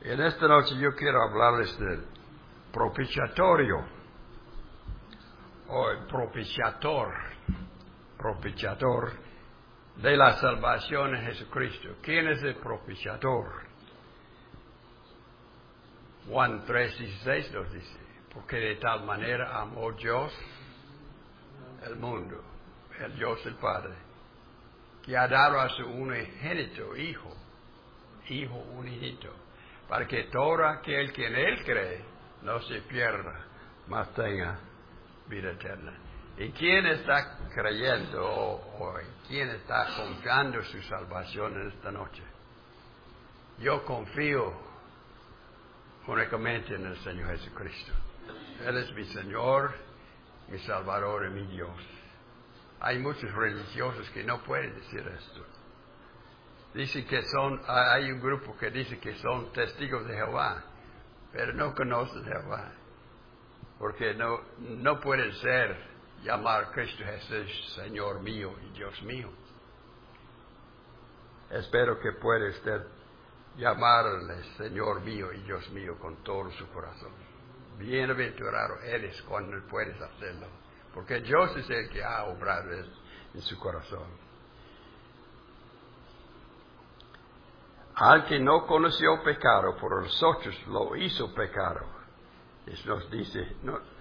En esta noche yo quiero hablarles del propiciatorio, o el propiciador de la salvación en Jesucristo. ¿Quién es el propiciador? Juan 3:16 nos dice, porque de tal manera amó Dios el mundo, el Dios el Padre, que ha dado a su unigénito Hijo unigénito, para que todo aquel que en Él cree no se pierda, mas tenga vida eterna. ¿Y quién está creyendo o quién está confiando su salvación en esta noche? Yo confío únicamente en el Señor Jesucristo. Él es mi Señor, mi Salvador y mi Dios. Hay muchos religiosos que no pueden decir esto. Dicen que hay un grupo que dice que son testigos de Jehová, pero no conocen a Jehová, porque no pueden llamar a Cristo Jesús Señor mío y Dios mío. Espero que pueda usted llamarle Señor mío y Dios mío con todo su corazón. Bienaventurado eres cuando puedes hacerlo, porque Dios es el que ha obrado en su corazón. Al que no conoció pecado, por nosotros lo hizo pecado. Eso nos dice,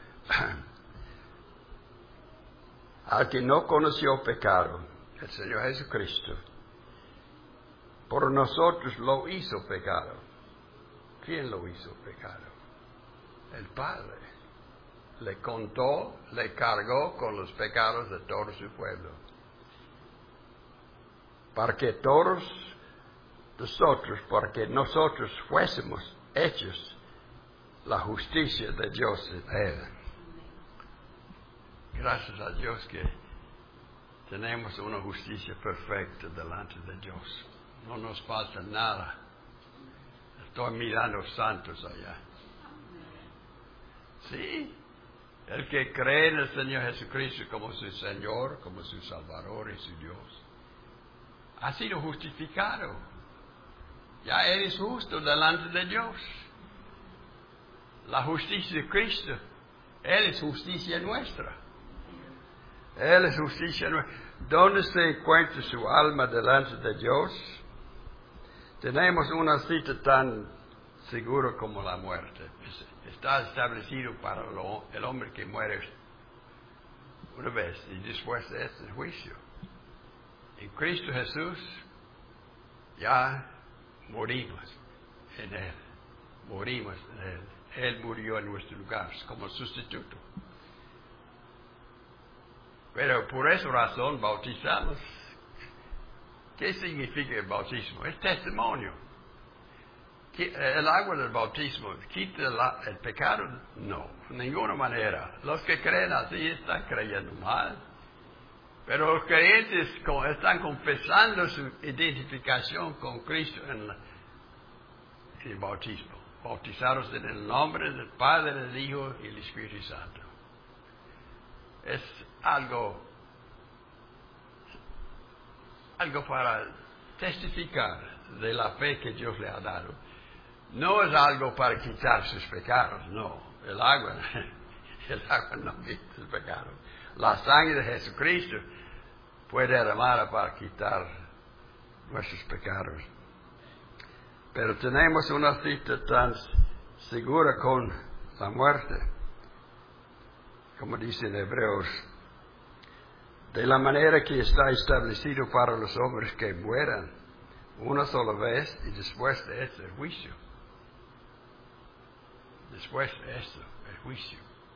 al que no conoció pecado, el Señor Jesucristo, por nosotros lo hizo pecado. ¿Quién lo hizo pecado? El Padre. Le cargó con los pecados de todo su pueblo. Para que nosotros fuésemos hechos la justicia de Dios en Él. Gracias a Dios que tenemos una justicia perfecta delante de Dios. No nos falta nada. Estoy mirando santos allá. Sí, el que cree en el Señor Jesucristo como su Señor, como su Salvador y su Dios, ha sido justificado. Ya eres justo delante de Dios. La justicia de Cristo, Él es justicia nuestra. Él es justicia nuestra. ¿Dónde se encuentra su alma delante de Dios? Tenemos una cita tan segura como la muerte. Está establecido para el hombre que muere una vez y después de este juicio. En Cristo Jesús ya morimos en Él. Morimos en Él. Él murió en nuestro lugar como sustituto. Pero por esa razón bautizamos. ¿Qué significa el bautismo? Es testimonio. ¿El agua del bautismo quita el pecado? No, de ninguna manera. Los que creen así están creyendo mal. Pero los creyentes están confesando su identificación con Cristo en el bautismo. Bautizados en el nombre del Padre, del Hijo y del Espíritu Santo. Es algo para testificar de la fe que Dios le ha dado. No es algo para quitar sus pecados, no. El agua no quita sus pecados. La sangre de Jesucristo fue derramada para quitar nuestros pecados. Pero tenemos una cita tan segura con la muerte, como dice en Hebreos, de la manera que está establecido para los hombres que mueran una sola vez y después de este el juicio. Después de esto, el juicio.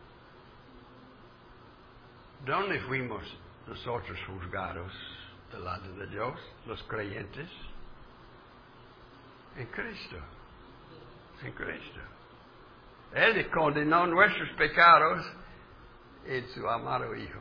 ¿Dónde fuimos nosotros juzgados delante de Dios, los creyentes? En Cristo. En Cristo. Él condenó nuestros pecados en su amado Hijo.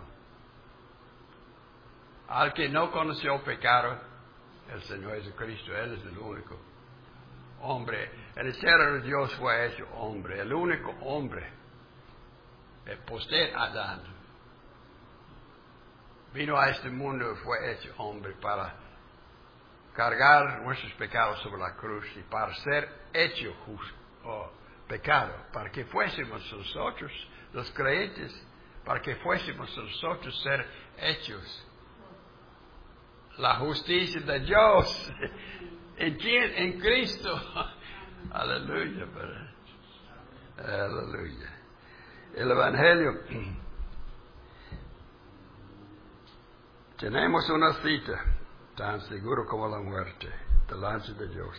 Al que no conoció pecado, el Señor Jesucristo, Él es el único hombre. El eterno Dios fue hecho hombre, el único hombre. El posterior Adán vino a este mundo y fue hecho hombre para cargar nuestros pecados sobre la cruz y para ser hecho pecado, para que fuésemos nosotros, los creyentes, para que fuésemos nosotros ser hechos la justicia de Dios. ¿En quién? En Cristo. Aleluya. Aleluya. El Evangelio. Tenemos una cita tan seguro como la muerte delante de Dios.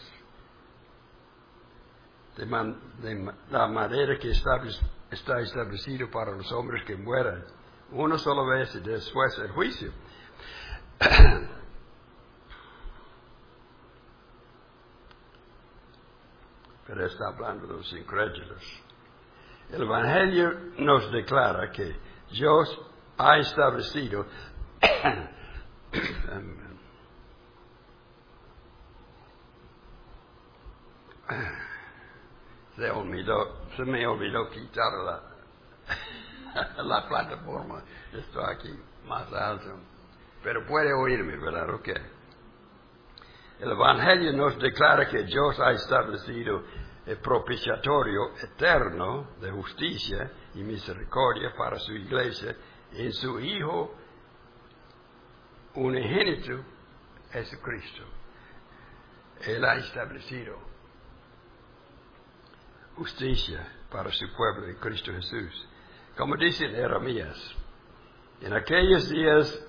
De la manera que está establecido para los hombres que mueran una sola vez y después el juicio. Pero está hablando de los incrédulos. El Evangelio nos declara que Dios ha establecido se me olvidó quitar la plataforma. Estoy aquí más alto. Pero puede oírme, ¿verdad? Ok. El Evangelio nos declara que Dios ha establecido el propiciatorio eterno de justicia y misericordia para su iglesia en su Hijo unigénito, Jesucristo. Él ha establecido justicia para su pueblo en Cristo Jesús. Como dice en Jeremías, en aquellos días,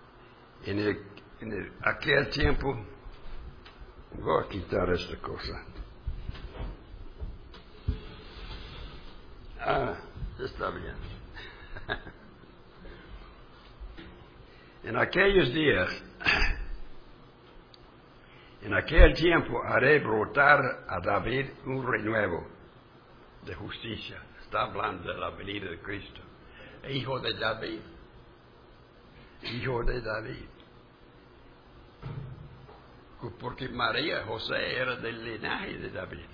en aquel tiempo, voy a quitar esta cosa. Está bien. En aquellos días, en aquel tiempo haré brotar a David un renuevo de justicia. Está hablando de la venida de Cristo. Hijo de David. Hijo de David. Porque María, José, era del linaje de David.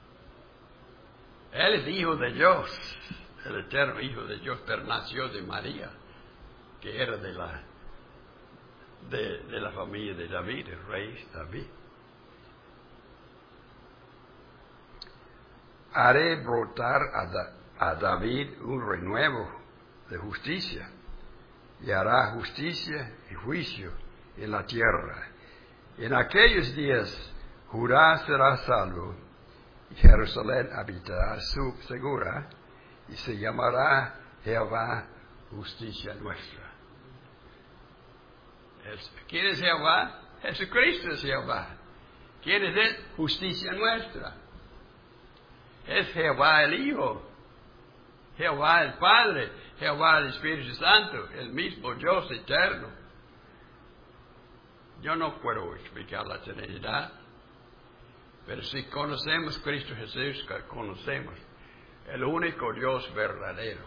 Él es hijo de Dios, el eterno hijo de Dios, pero nació de María, que era de la familia de David, el rey David. Haré brotar a David un renuevo de justicia, y hará justicia y juicio en la tierra. En aquellos días Judá será salvo, y Jerusalén habitará segura, y se llamará Jehová justicia nuestra. ¿Quién es Jehová? Jesucristo es Jehová. ¿Quién es Él? Justicia nuestra. Es Jehová el Hijo, Jehová el Padre, Jehová el Espíritu Santo, el mismo Dios eterno. Yo no puedo explicar la Trinidad, pero si conocemos Cristo Jesús, conocemos el único Dios verdadero,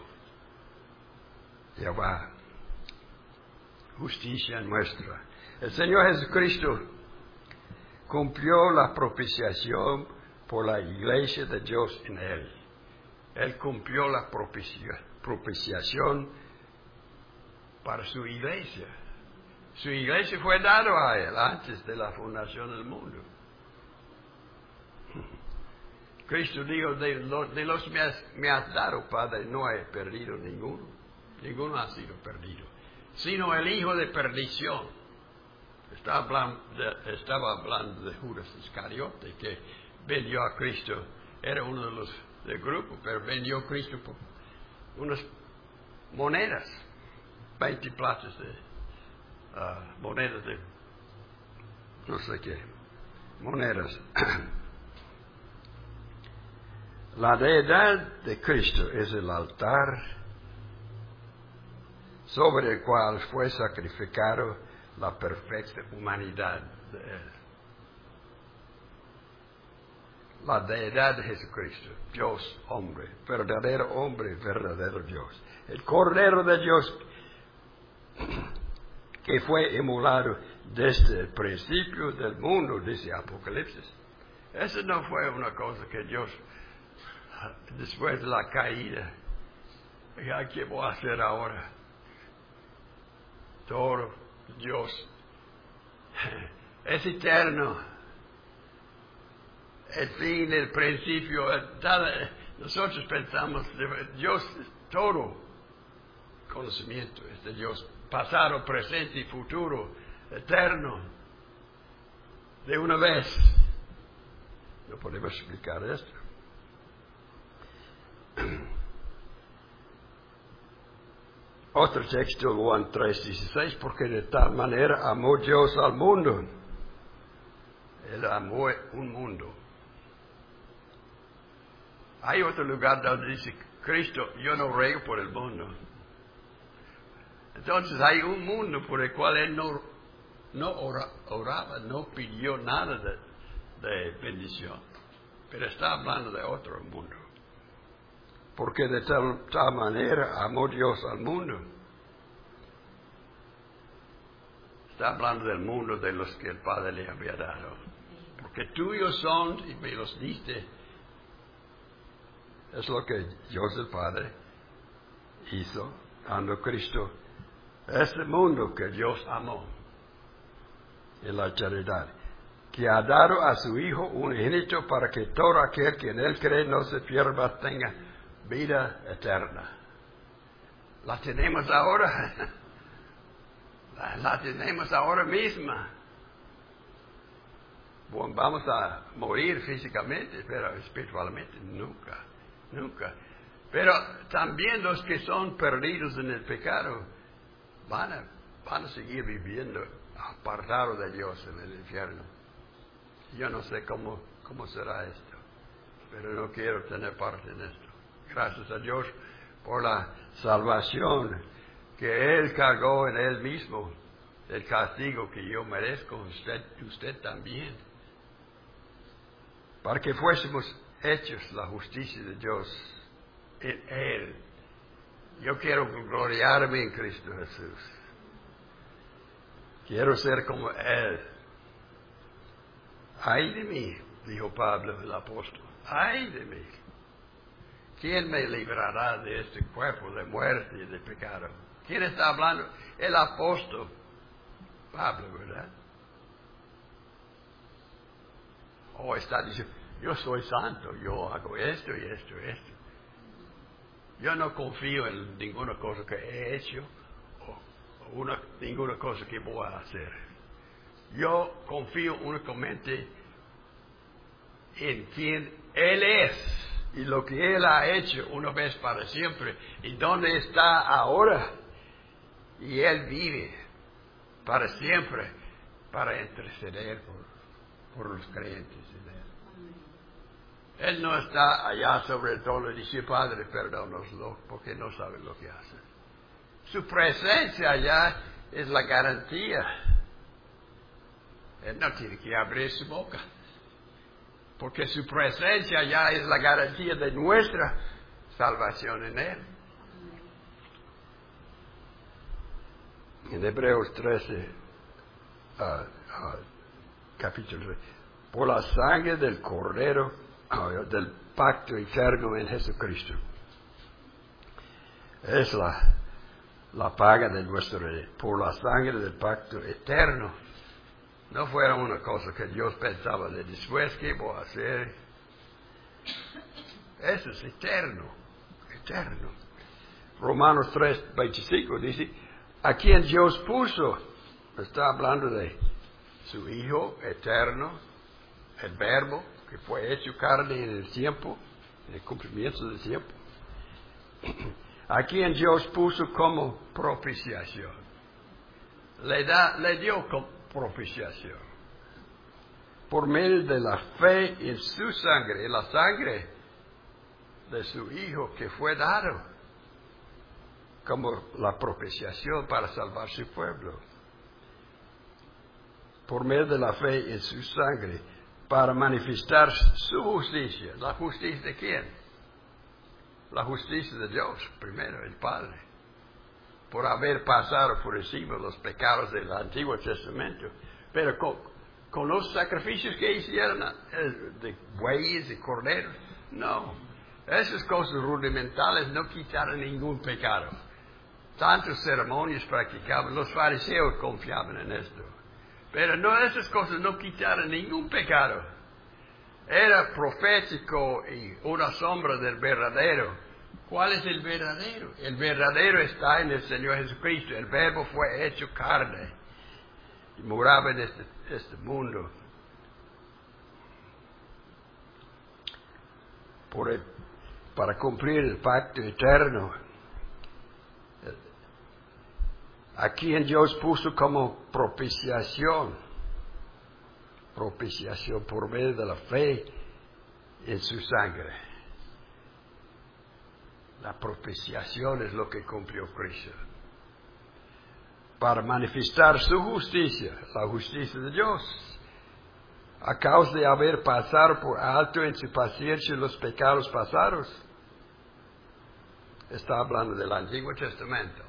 Jehová, justicia nuestra. El Señor Jesucristo cumplió la propiciación por la iglesia de Dios en Él. Él cumplió la propiciación para su iglesia. Su iglesia fue dada a Él antes de la fundación del mundo. Cristo dijo, de los me has dado, Padre, no he perdido ninguno. Ninguno ha sido perdido. Sino el hijo de perdición. Estaba hablando de Judas Iscariote, que vendió a Cristo. Era uno de los del grupo, pero vendió a Cristo por unas monedas. 20 platos de monedas de no sé qué. Monedas. La deidad de Cristo es el altar sobre el cual fue sacrificado la perfecta humanidad de Él. La deidad de Jesucristo, Dios hombre, verdadero Dios. El Cordero de Dios que fue inmolado desde el principio del mundo, dice Apocalipsis. Eso no fue una cosa que Dios, después de la caída, ¿qué voy a hacer ahora? Todo Dios. es eterno. El fin, el principio, nosotros pensamos, Dios, todo conocimiento es de Dios, pasado, presente y futuro, eterno, de una vez. No podemos explicar esto. Otro texto, Juan 3:16, porque de tal manera amó Dios al mundo. Él amó un mundo. Hay otro lugar donde dice Cristo, yo no ruego por el mundo. Entonces hay un mundo por el cual Él no oraba, no pidió nada de bendición. Pero está hablando de otro mundo. Porque de tal manera amó Dios al mundo. Está hablando del mundo de los que el Padre le había dado. Porque tuyos son y me los diste. Es lo que Dios el Padre hizo dando a Cristo. Este mundo que Dios amó en la caridad, que ha dado a su Hijo unigénito para que todo aquel que en Él cree no se pierda, tenga vida eterna. La tenemos ahora. La tenemos ahora misma. Bueno, vamos a morir físicamente, pero espiritualmente nunca. Nunca. Pero también los que son perdidos en el pecado van a seguir viviendo apartados de Dios en el infierno. Yo no sé cómo será esto, pero no quiero tener parte en esto. Gracias a Dios por la salvación que Él cargó en Él mismo, el castigo que yo merezco, usted también, para que fuésemos hechos la justicia de Dios en Él. Yo quiero gloriarme en Cristo Jesús. Quiero ser como Él. Ay de mí, dijo Pablo el apóstol, ay de mí. ¿Quién me librará de este cuerpo de muerte y de pecado? ¿Quién está hablando? El apóstol Pablo, ¿verdad? O está diciendo, yo soy santo, yo hago esto y esto y esto. Yo no confío en ninguna cosa que he hecho o ninguna cosa que voy a hacer. Yo confío únicamente en quien Él es y lo que Él ha hecho una vez para siempre y dónde está ahora. Y Él vive para siempre para interceder por los creyentes en Él. Él no está allá sobre el trono y dice, Padre, perdónoslo, porque no saben lo que hacen. Su presencia allá es la garantía. Él no tiene que abrir su boca, porque su presencia allá es la garantía de nuestra salvación en Él. En Hebreos 13, capítulo 3, por la sangre del Cordero, del pacto eterno en Jesucristo. Es la paga de nuestro rey, por la sangre del pacto eterno. No fuera una cosa que Dios pensaba de después, ¿qué voy a hacer? Eso es eterno, eterno. Romanos 3:25 dice, a quien Dios puso, está hablando de su Hijo eterno, el Verbo, que fue hecho carne en el tiempo, en el cumplimiento del tiempo. A quien Dios puso como propiciación. Le dio como propiciación. Por medio de la fe en su sangre, en la sangre de su Hijo que fue dado como la propiciación para salvar su pueblo. Por medio de la fe en su sangre, para manifestar su justicia. ¿La justicia de quién? La justicia de Dios, primero, el Padre. Por haber pasado por encima los pecados del Antiguo Testamento. Pero con los sacrificios que hicieron de bueyes y corderos, no. Esas cosas rudimentales no quitaron ningún pecado. Tantas ceremonias practicaban, los fariseos confiaban en esto. Pero no, esas cosas no quitaron ningún pecado. Era profético y una sombra del verdadero. ¿Cuál es el verdadero? El verdadero está en el Señor Jesucristo. El Verbo fue hecho carne y moraba en este mundo. Para cumplir el pacto eterno. A quien Dios puso como propiciación por medio de la fe en su sangre. La propiciación es lo que cumplió Cristo. Para manifestar su justicia, la justicia de Dios, a causa de haber pasado por alto en su paciencia los pecados pasados. Está hablando del Antiguo Testamento.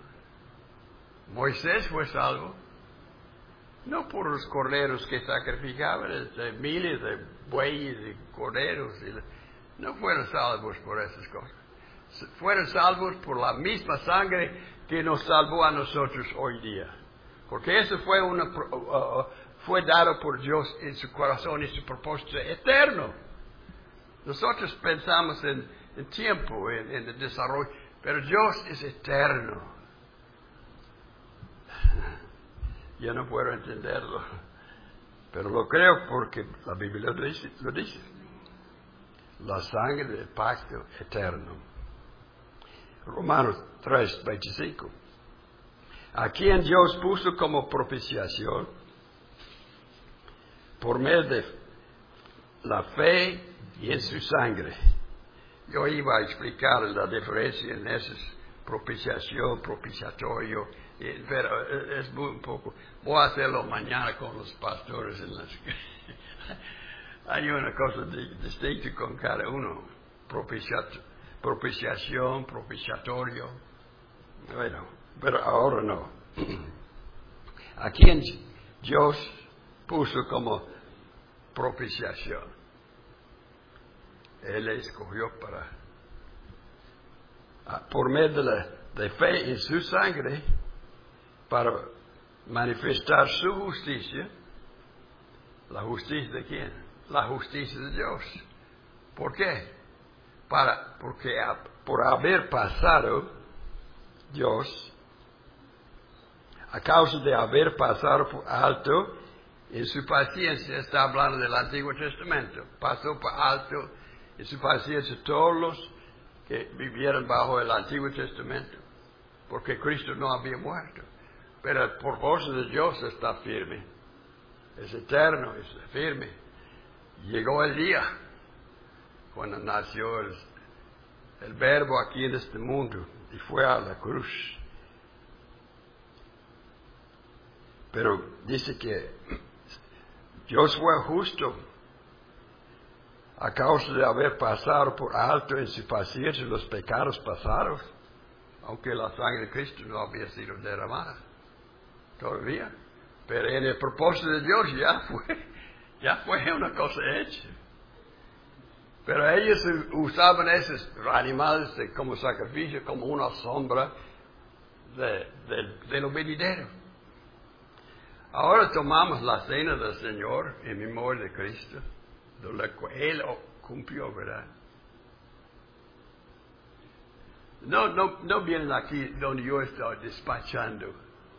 Moisés fue salvo, no por los corderos que sacrificaban, de miles de bueyes y corderos, no fueron salvos por esas cosas. Fueron salvos por la misma sangre que nos salvó a nosotros hoy día. Porque eso fue dado por Dios en su corazón y su propósito eterno. Nosotros pensamos en tiempo, en el desarrollo, pero Dios es eterno. Yo no puedo entenderlo, pero lo creo porque la Biblia lo dice. La sangre del pacto eterno. Romanos 3:25. A quien Dios puso como propiciación por medio de la fe y en su sangre. Yo iba a explicar la diferencia en esas propiciación, propiciatorio, pero es muy un poco. Voy a hacerlo mañana con los pastores en las. Hay una cosa distinta con cada uno. Propiciación, propiciatorio. Bueno, pero ahora no. A quien Dios puso como propiciación. Él le escogió por medio de fe en su sangre, para manifestar su justicia. ¿La justicia de quién? La justicia de Dios. ¿Por qué? Porque por haber pasado Dios, a causa de haber pasado por alto en su paciencia, está hablando del Antiguo Testamento, pasó por alto en su paciencia todos los que vivieron bajo el Antiguo Testamento, porque Cristo no había muerto. Pero el propósito de Dios está firme, es eterno, es firme. Llegó el día cuando nació el Verbo aquí en este mundo y fue a la cruz. Pero dice que Dios fue justo a causa de haber pasado por alto en su paciencia los pecados pasados, aunque la sangre de Cristo no había sido derramada todavía. Pero en el propósito de Dios ya fue una cosa hecha. Pero ellos usaban esos animales como sacrificio, como una sombra de lo venidero. Ahora tomamos la cena del Señor en memoria de Cristo, de lo que Él cumplió, ¿verdad? No vienen aquí donde yo estoy despachando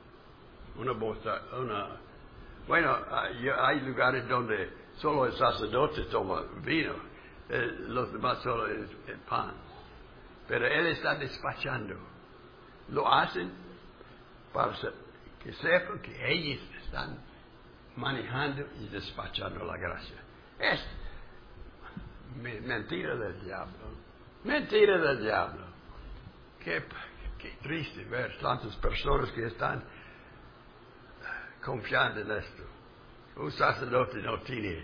bueno, hay lugares donde solo el sacerdote toma vino, los demás solo el pan. Pero Él está despachando. Lo hacen para que sepan que ellos están manejando y despachando la gracia. Es mentira del diablo. Mentira del diablo. Qué triste ver tantas personas que están confiando en esto. Un sacerdote no tiene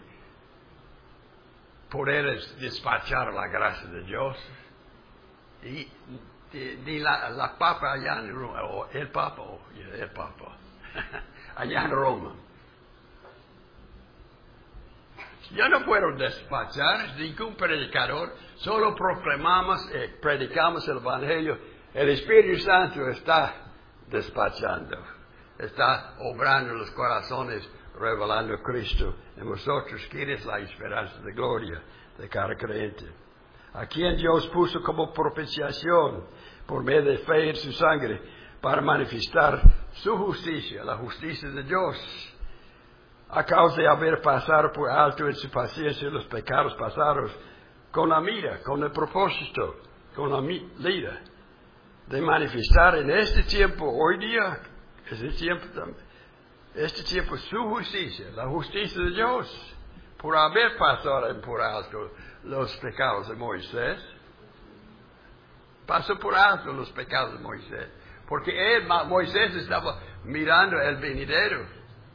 poder despachar la gracia de Dios. Y la papa allá en Roma, o el papa, allá en Roma. Yo no puedo despachar ningún predicador, solo predicamos el Evangelio. El Espíritu Santo está despachando. está obrando en los corazones, revelando a Cristo en vosotros, quien es la esperanza de gloria de cada creyente, a quien Dios puso como propiciación por medio de fe en su sangre, para manifestar su justicia, la justicia de Dios, a causa de haber pasado por alto en su paciencia los pecados pasados, con la mira, con el propósito, con la mira de manifestar en este tiempo, hoy día, este tiempo su justicia, la justicia de Dios, por haber pasado por alto los pecados de Moisés. Pasó por alto los pecados de Moisés, porque Moisés estaba mirando el venidero.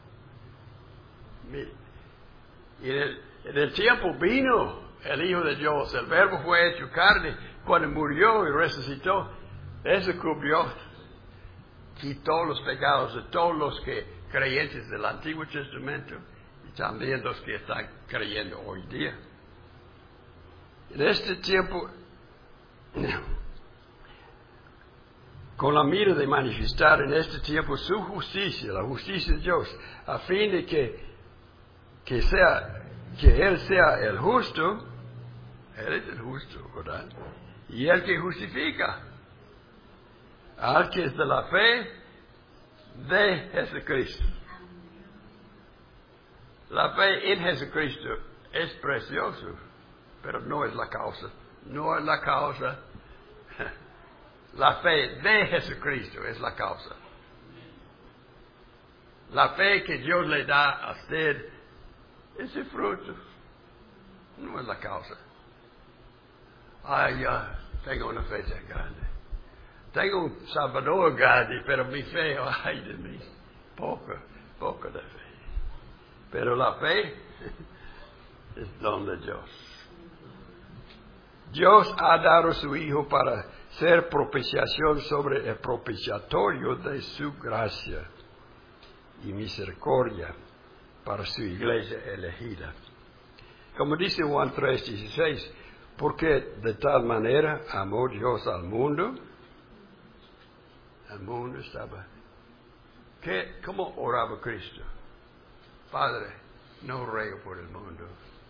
Y en el tiempo vino el Hijo de Dios, el Verbo fue hecho carne, cuando murió y resucitó, eso cubrió, quitó los pecados de todos los creyentes del Antiguo Testamento y también los que están creyendo hoy día. En este tiempo, con la mira de manifestar en este tiempo su justicia, la justicia de Dios, a fin de que Él sea el justo, Él es el justo, ¿verdad? Y el que justifica al que es de la fe de Jesucristo. La fe en Jesucristo es precioso, pero no es la causa. No es la causa. La fe de Jesucristo es la causa. La fe que Dios le da a usted es el fruto. No es la causa. Ay, yo tengo una fe tan grande. Tengo un Salvador grande, pero mi fe, ay de mí, poco de fe. Pero la fe es don de Dios. Dios ha dado a su Hijo para ser propiciación sobre el propiciatorio de su gracia y misericordia para su iglesia elegida. Como dice Juan 3:16, porque de tal manera amó Dios al mundo. El mundo estaba. ¿Cómo oraba Cristo? Padre, no ruego por el mundo,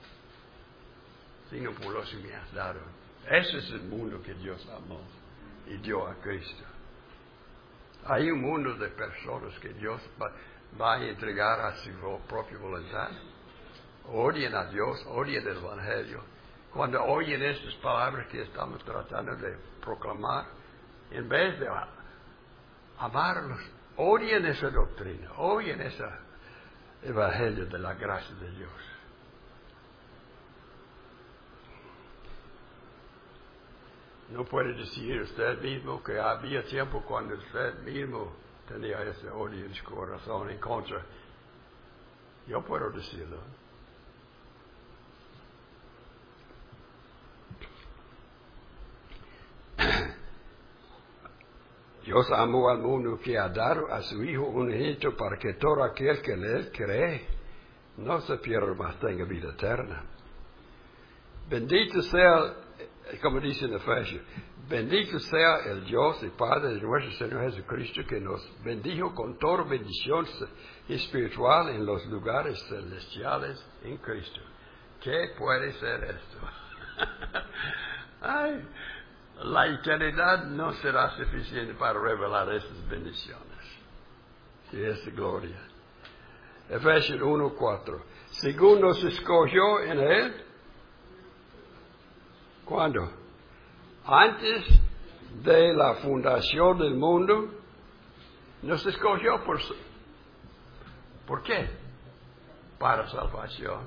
sino por los que me has dado. Ese es el mundo que Dios amó y dio a Cristo. Hay un mundo de personas que Dios va a entregar a su propia voluntad. Odien a Dios, odien el Evangelio. Cuando oyen estas palabras que estamos tratando de proclamar, en vez de amarlos, odien esa doctrina, odien ese Evangelio de la gracia de Dios. No puede decir usted mismo que había tiempo cuando usted mismo tenía ese odio en su corazón en contra. Yo puedo decirlo. Dios amó al mundo que ha dado a su Hijo unigénito para que todo aquel que en Él cree no se pierda, mas tenga vida eterna. Bendito sea, como dice en Efesios, bendito sea el Dios y Padre de nuestro Señor Jesucristo, que nos bendijo con toda bendición espiritual en los lugares celestiales en Cristo. ¿Qué puede ser esto? Ay, la eternidad no será suficiente para revelar esas bendiciones y esa gloria. Efesios 1:4. Según nos escogió en Él, ¿cuándo? Antes de la fundación del mundo, nos escogió ¿por qué? Para salvación.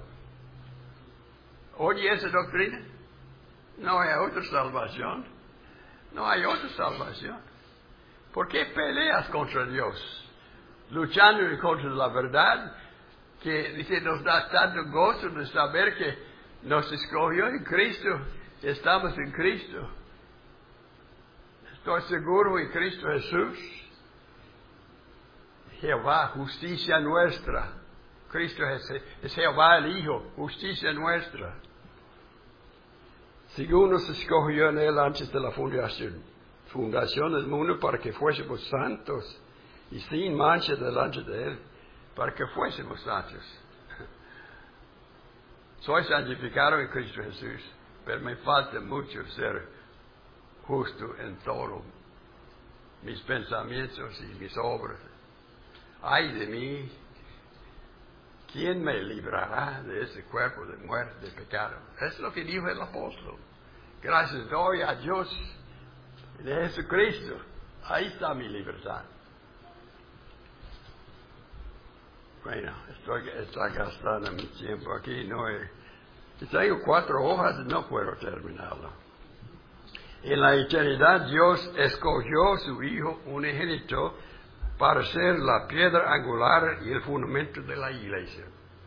¿Oye esa doctrina? No hay otra salvación. No hay otra salvación. ¿Por qué peleas contra Dios? Luchando en contra de la verdad, que nos da tanto gozo de saber que nos escogió en Cristo. Estamos en Cristo. Estoy seguro en Cristo Jesús. Jehová, justicia nuestra. Cristo es Jehová el Hijo, justicia nuestra. Según nos escogió en Él antes de la fundación del mundo, para que fuésemos santos y sin mancha delante de Él, para que fuésemos santos. Soy santificado en Cristo Jesús, pero me falta mucho ser justo en todo, mis pensamientos y mis obras. Ay de mí, ¿quién me librará de ese cuerpo de muerte, de pecado? Es lo que dijo el apóstol. Gracias doy a Dios de Jesucristo. Ahí está mi libertad. Bueno, estoy gastando mi tiempo aquí. Tengo 4 hojas y no puedo terminarlo. En la eternidad Dios escogió su Hijo unigénito para ser la piedra angular y el fundamento de la iglesia.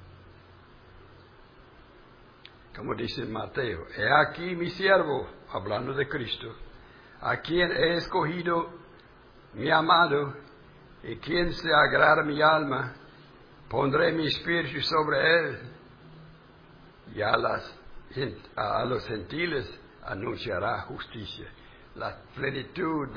Como dice Mateo, he aquí mi siervo, hablando de Cristo, a quien he escogido mi amado, y quien se agrada mi alma, pondré mi espíritu sobre él, y a los gentiles anunciará justicia. La plenitud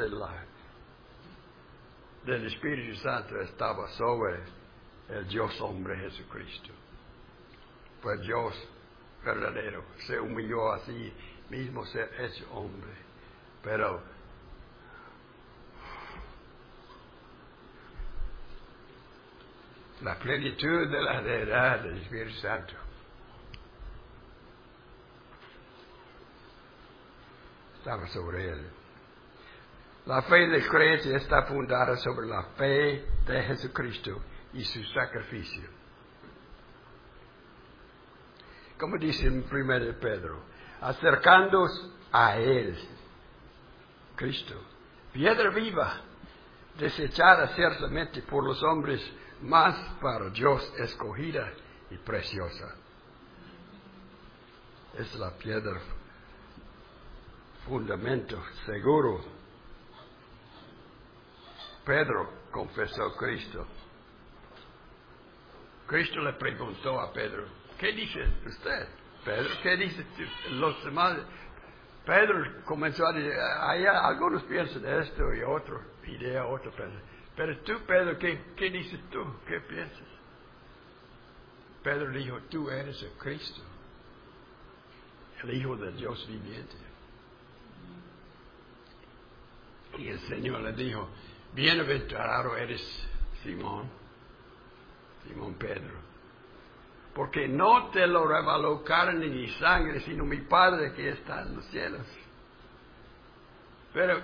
del Espíritu Santo estaba sobre el Dios hombre Jesucristo. Pues Dios verdadero se humilló a sí mismo, ser hecho hombre. Pero la plenitud de la deidad del Espíritu Santo estaba sobre él. La fe del creyente está fundada sobre la fe de Jesucristo y su sacrificio. Como dice en 1 Pedro, acercándoos a Él, Cristo, piedra viva, desechada ciertamente por los hombres, mas para Dios escogida y preciosa. Es la piedra, fundamento seguro. Pedro confesó a Cristo. Cristo le preguntó a Pedro, ¿qué dice usted, Pedro? ¿Qué dice los demás? Pedro comenzó a decir, algunos piensan esto y otro idea, otro piensa. Pero tú, Pedro, ¿qué dices tú? ¿Qué piensas? Pedro dijo, tú eres el Cristo, el Hijo del Dios viviente. Y el Señor le dijo, bienaventurado eres, Simón Pedro, porque no te lo reveló carne ni sangre, sino mi Padre que está en los cielos. Pero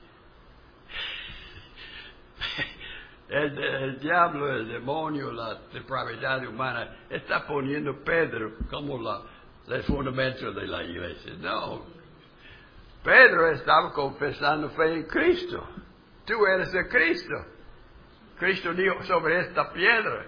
el diablo, el demonio, la depravidad humana está poniendo Pedro como el fundamento de la iglesia. No, Pedro estaba confesando fe en Cristo. Tú eres el Cristo. Cristo dijo sobre esta piedra.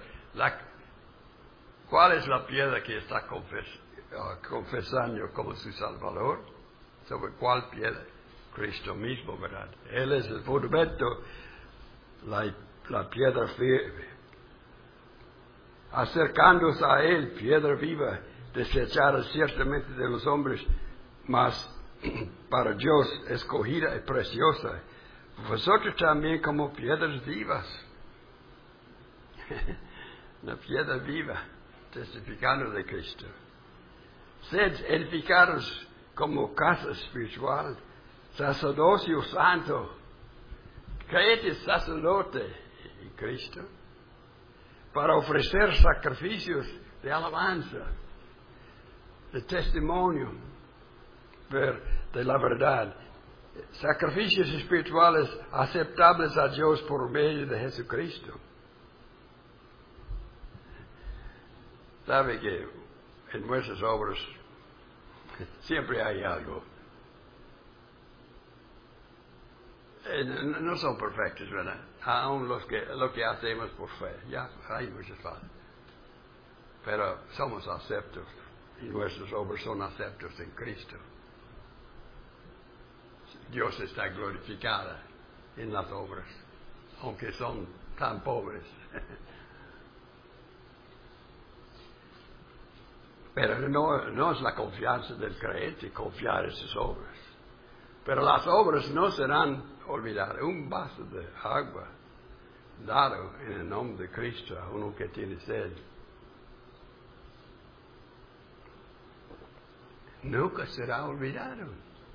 ¿Cuál es la piedra que está confesando como su Salvador? ¿Sobre cuál piedra? Cristo mismo, ¿verdad? Él es el fundamento, la piedra firme. Acercándose a Él, piedra viva, desechada ciertamente de los hombres, mas para Dios escogida y preciosa. Vosotros también como piedras vivas. Una piedra viva, testificando de Cristo. Sed edificados como casa espiritual, sacerdocio santo, creyente sacerdote en Cristo, para ofrecer sacrificios de alabanza, de testimonio de la verdad, sacrificios espirituales aceptables a Dios por medio de Jesucristo. Sabe que en nuestras obras siempre hay algo. No son perfectos, ¿verdad? Aún lo que hacemos por fe. Ya hay muchas faltas. Pero somos aceptos y nuestras obras son aceptos en Cristo. Dios está glorificada en las obras, aunque son tan pobres. Pero no es la confianza del creyente confiar en sus obras. Pero las obras no serán olvidadas. Un vaso de agua dado en el nombre de Cristo a uno que tiene sed, nunca será olvidado.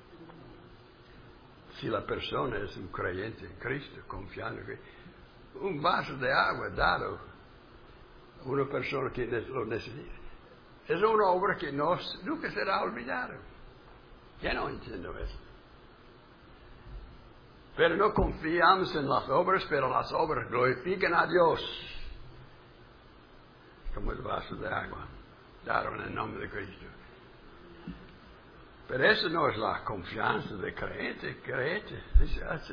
Si la persona es un creyente en Cristo, confiando que un vaso de agua dado a una persona que lo necesita, es una obra que nunca será olvidada. Ya no entiendo eso. Pero no confiamos en las obras, pero las obras glorifican a Dios. Como el vaso de agua dado en el nombre de Cristo. Pero eso no es la confianza de creyente. Dice así.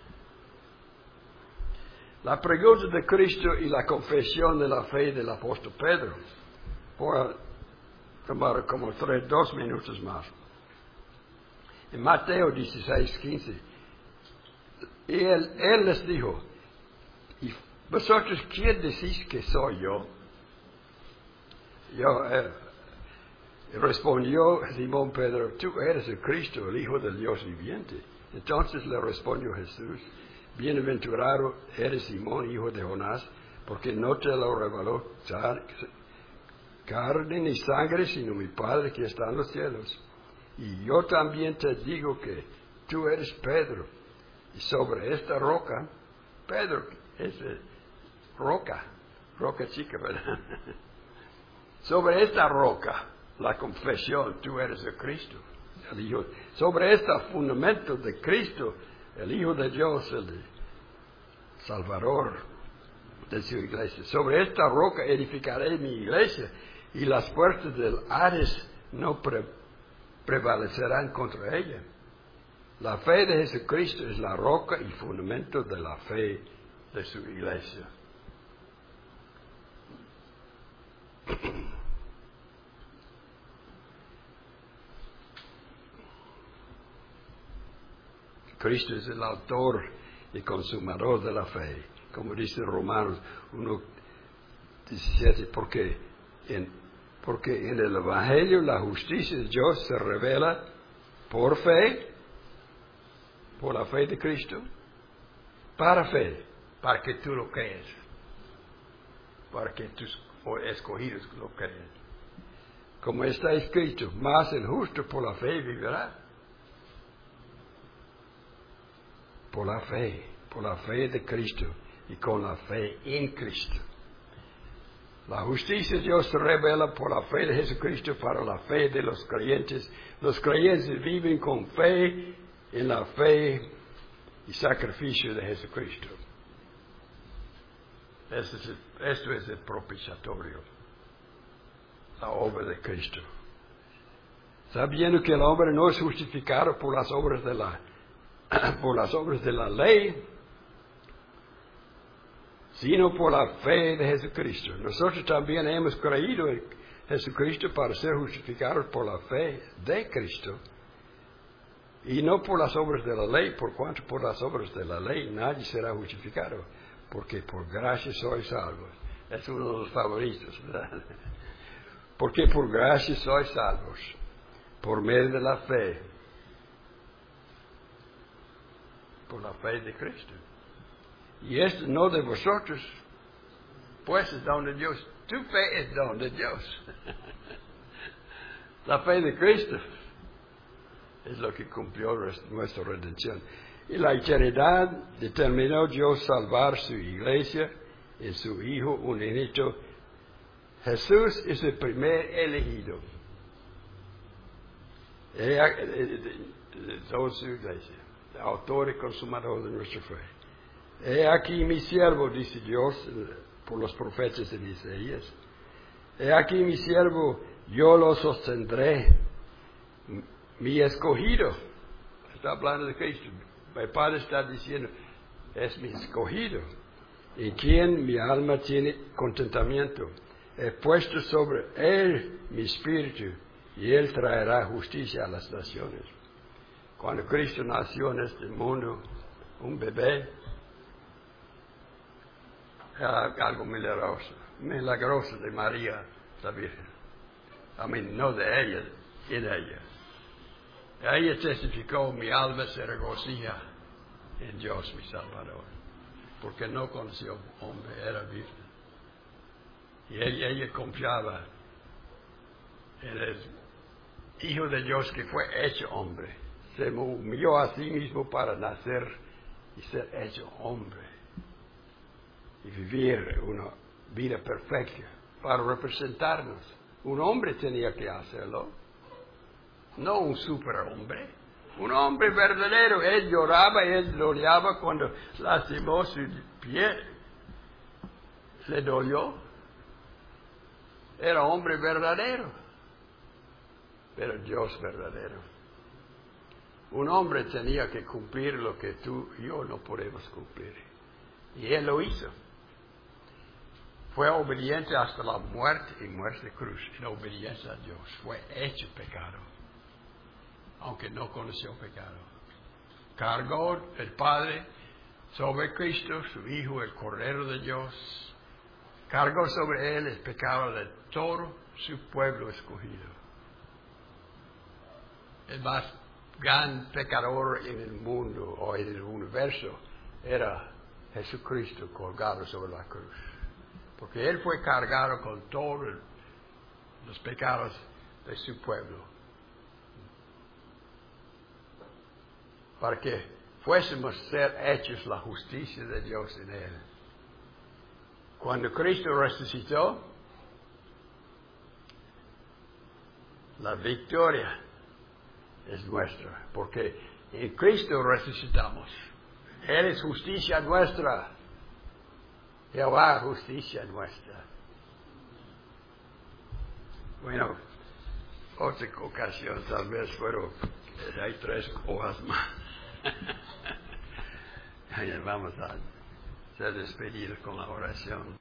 La pregunta de Cristo y la confesión de la fe del apóstol Pedro. Por tomar como 2 minutos más. En Mateo 16:15. Y él les dijo, ¿y vosotros quién decís que soy yo? Respondió Simón Pedro, tú eres el Cristo, el Hijo del Dios viviente. Entonces le respondió Jesús, bienaventurado eres Simón, hijo de Jonás, porque no te lo reveló carne ni sangre, sino mi Padre que está en los cielos. Y yo también te digo que tú eres Pedro, y sobre esta roca, Pedro es roca chica, ¿verdad? Sobre esta roca, la confesión, tú eres el Cristo, el Hijo. Sobre este fundamento de Cristo, el Hijo de Dios, el Salvador de su iglesia. Sobre esta roca edificaré mi iglesia y las puertas del Hades no prevalecerán contra ella. La fe de Jesucristo es la roca y fundamento de la fe de su iglesia. Cristo es el autor y consumador de la fe, como dice Romanos 1:17, porque en el Evangelio la justicia de Dios se revela por fe, por la fe de Cristo, para fe, para que tú lo creas, para que tus escogidos lo crean. Como está escrito, mas el justo por la fe vivirá. Por la fe de Cristo y con la fe en Cristo. La justicia de Dios se revela por la fe de Jesucristo para la fe de los creyentes. Los creyentes viven con fe en la fe y sacrificio de Jesucristo. Esto es el propiciatorio, la obra de Cristo. Sabiendo que el hombre no es justificado por las obras de la ley, sino por la fe de Jesucristo. Nosotros también hemos creído en Jesucristo para ser justificados por la fe de Cristo, y no por las obras de la ley, por cuanto por las obras de la ley nadie será justificado, porque por gracia sois salvos. Es uno de los favoritos, ¿verdad? Porque por gracia sois salvos, por medio de la fe, por la fe de Cristo. Y esto no de vosotros, pues es don de Dios. Tu fe es don de Dios. La fe de Cristo es lo que cumplió nuestra redención. Y la eternidad determinó Dios salvar su iglesia en su Hijo unigénito. Jesús es el primer elegido de toda su iglesia, el autor y consumador de nuestra fe. He aquí mi siervo, dice Dios por los profetas de Isaías. He aquí mi siervo, yo lo sostendré. Mi escogido, está hablando de Cristo. Mi Padre está diciendo, es mi escogido, en quien mi alma tiene contentamiento. He puesto sobre él mi espíritu, y él traerá justicia a las naciones. Cuando Cristo nació en este mundo, un bebé, era algo milagroso de María, la Virgen. No de ella, en ella. Ella testificó, mi alma se regocija en Dios mi Salvador, porque no conoció hombre, era virgen. Y ella confiaba en el Hijo de Dios que fue hecho hombre. Se humilló a sí mismo para nacer y ser hecho hombre. Y vivir una vida perfecta para representarnos. Un hombre tenía que hacerlo, no un superhombre. Un hombre verdadero. Él lloraba y él gloriaba cuando lastimó su pie. Le dolió. Era hombre verdadero, pero Dios verdadero. Un hombre tenía que cumplir lo que tú y yo no podemos cumplir. Y él lo hizo. Fue obediente hasta la muerte y muerte de cruz, en obediencia a Dios. Fue hecho pecado, aunque no conoció pecado. Cargó el Padre sobre Cristo, su Hijo, el Cordero de Dios. Cargó sobre él el pecado de todo su pueblo escogido. El más gran pecador en el mundo o en el universo era Jesucristo colgado sobre la cruz. Porque él fue cargado con todos los pecados de su pueblo. Para que fuésemos ser hechos la justicia de Dios en él. Cuando Cristo resucitó, la victoria es nuestra, porque en Cristo resucitamos. Él es justicia nuestra. Jehová, justicia nuestra. Bueno, otra ocasión tal vez, pero hay 3 hojas más. Vamos a ser despedidos con la oración.